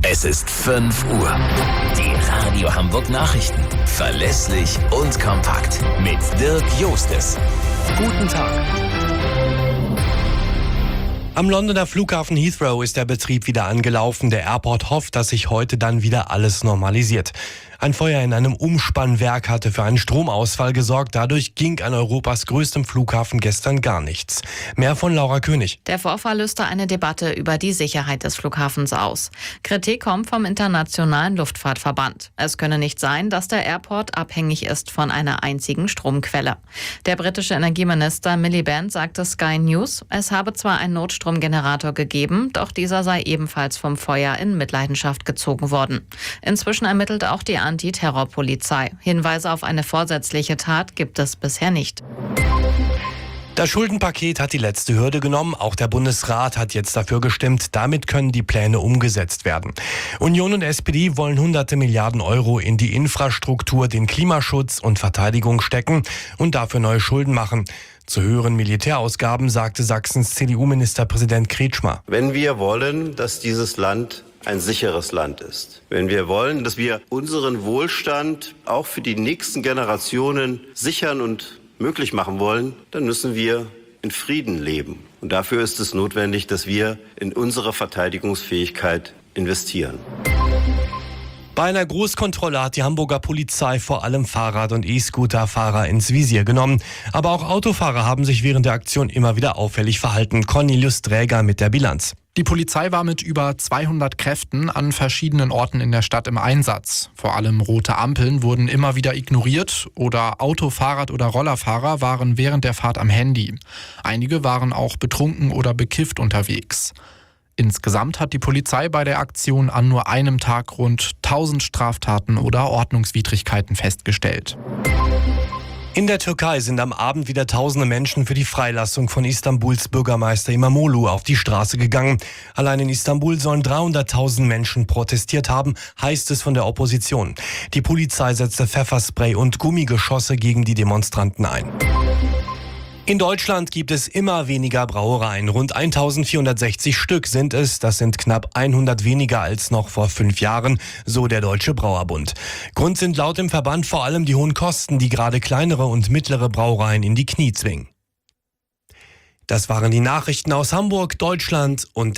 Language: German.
Es ist 5 Uhr. Die Radio Hamburg Nachrichten. Verlässlich und kompakt. Mit Dirk Jostes. Guten Tag. Am Londoner Flughafen Heathrow ist der Betrieb wieder angelaufen. Der Airport hofft, dass sich heute dann wieder alles normalisiert. Ein Feuer in einem Umspannwerk hatte für einen Stromausfall gesorgt. Dadurch ging an Europas größtem Flughafen gestern gar nichts. Mehr von Laura König. Der Vorfall löste eine Debatte über die Sicherheit des Flughafens aus. Kritik kommt vom Internationalen Luftfahrtverband. Es könne nicht sein, dass der Airport abhängig ist von einer einzigen Stromquelle. Der britische Energieminister Miliband sagte Sky News, es habe zwar einen Notstromgenerator gegeben, doch dieser sei ebenfalls vom Feuer in Mitleidenschaft gezogen worden. Inzwischen ermittelt auch die Antiterrorpolizei. Hinweise auf eine vorsätzliche Tat gibt es bisher nicht. Das Schuldenpaket hat die letzte Hürde genommen. Auch der Bundesrat hat jetzt dafür gestimmt. Damit können die Pläne umgesetzt werden. Union und SPD wollen hunderte Milliarden Euro in die Infrastruktur, den Klimaschutz und Verteidigung stecken und dafür neue Schulden machen. Zu höheren Militärausgaben sagte Sachsens CDU-Ministerpräsident Kretschmer. Wenn wir wollen, dass dieses Land ein sicheres Land ist, wenn wir wollen, dass wir unseren Wohlstand auch für die nächsten Generationen sichern und möglich machen wollen, dann müssen wir in Frieden leben. Und dafür ist es notwendig, dass wir in unsere Verteidigungsfähigkeit investieren. Bei einer Großkontrolle hat die Hamburger Polizei vor allem Fahrrad- und E-Scooter-Fahrer ins Visier genommen. Aber auch Autofahrer haben sich während der Aktion immer wieder auffällig verhalten. Cornelius Dräger mit der Bilanz. Die Polizei war mit über 200 Kräften an verschiedenen Orten in der Stadt im Einsatz. Vor allem rote Ampeln wurden immer wieder ignoriert oder Auto-, Fahrrad- oder Rollerfahrer waren während der Fahrt am Handy. Einige waren auch betrunken oder bekifft unterwegs. Insgesamt hat die Polizei bei der Aktion an nur einem Tag rund 1000 Straftaten oder Ordnungswidrigkeiten festgestellt. In der Türkei sind am Abend wieder tausende Menschen für die Freilassung von Istanbuls Bürgermeister Imamoglu auf die Straße gegangen. Allein in Istanbul sollen 300.000 Menschen protestiert haben, heißt es von der Opposition. Die Polizei setzte Pfefferspray und Gummigeschosse gegen die Demonstranten ein. In Deutschland gibt es immer weniger Brauereien. Rund 1460 Stück sind es. Das sind knapp 100 weniger als noch vor 5 Jahren, so der Deutsche Brauerbund. Grund sind laut dem Verband vor allem die hohen Kosten, die gerade kleinere und mittlere Brauereien in die Knie zwingen. Das waren die Nachrichten aus Hamburg, Deutschland und